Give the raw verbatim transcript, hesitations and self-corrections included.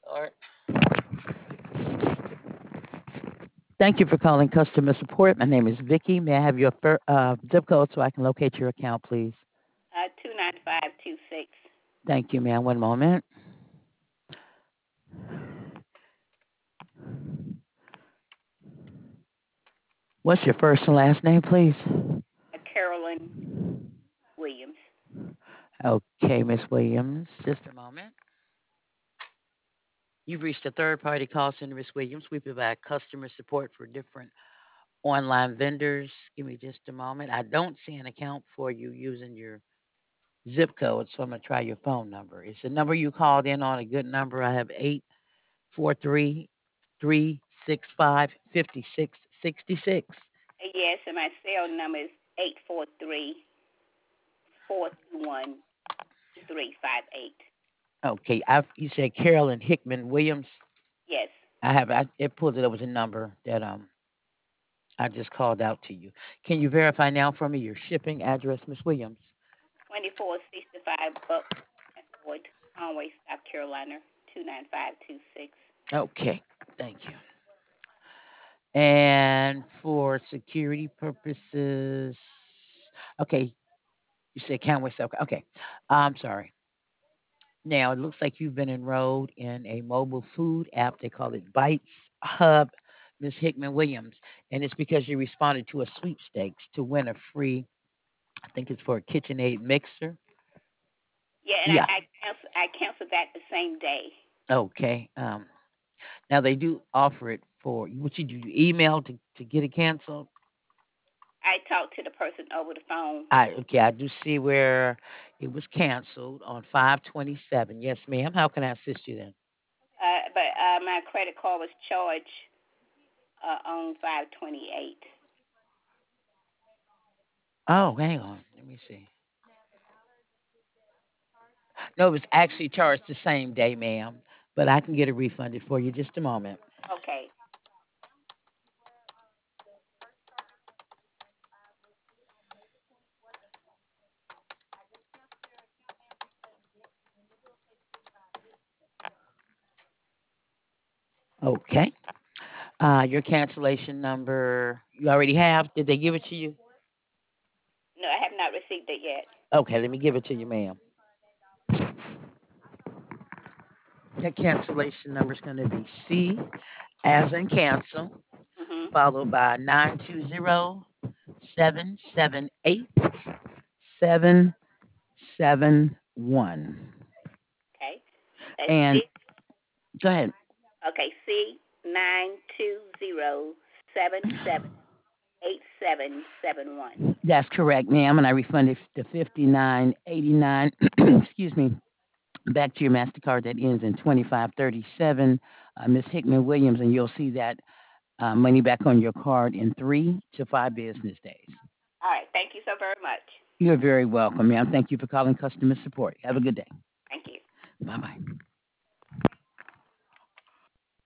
Lord. Thank you for calling customer support. My name is Vicky. May I have your fir- uh, zip code so I can locate your account, please? Uh, two nine five two six. Thank you, ma'am. One moment. What's your first and last name, please? Uh, Carolyn Williams. Okay, Miss Williams. Just a moment. You've reached a third-party call center, Miss Williams. We provide customer support for different online vendors. Give me just a moment. I don't see an account for you using your zip code, so I'm going to try your phone number. Is the number you called in on a good number? I have eight four three three six five five six six six. Uh, yes, and my cell number is eight four three four two one three five eight. Okay, I you said Carolyn Hickman Williams. Yes, I have I, it pulled it up as a number that um I just called out to you. Can you verify now for me your shipping address, Miss Williams? twenty-four sixty-five Buckwood, Conway, South Carolina, two nine five two six. Okay, thank you. And for security purposes, okay, you said Conway, South. Okay, I'm sorry. Now it looks like you've been enrolled in a mobile food app. They call it Bites Hub, Miss Hickman Williams, and it's because you responded to a sweepstakes to win a free. I think it's for a KitchenAid mixer. Yeah, and I Yeah. I cancel I canceled that the same day. Okay. Um. Now they do offer it for what you do. You email to to get it canceled. I talked to the person over the phone. I okay. I do see where it was canceled on five twenty seven. Yes, ma'am. How can I assist you then? Uh, but uh, my credit card was charged uh, on five twenty-eight. Oh, hang on. Let me see. No, it was actually charged the same day, ma'am. But I can get it refunded for you. Just a moment. Okay. Okay. Uh, your cancellation number you already have. Did they give it to you? No, I have not received it yet. Okay, let me give it to you, ma'am. Your cancellation number is going to be C as in cancel, Mhm. followed by nine two zero seven seven eight seven seven one. Okay. That's And C. go ahead. Okay, C nine two zero seven seven eight seven seven one. That's correct, ma'am. And I refunded the fifty nine eighty nine. Excuse me. Back to your Mastercard that ends in twenty five thirty seven, uh, Miss Hickman Williams, and you'll see that uh, money back on your card in three to five business days. All right. Thank you so very much. You're very welcome, ma'am. Thank you for calling customer support. Have a good day. Thank you. Bye bye.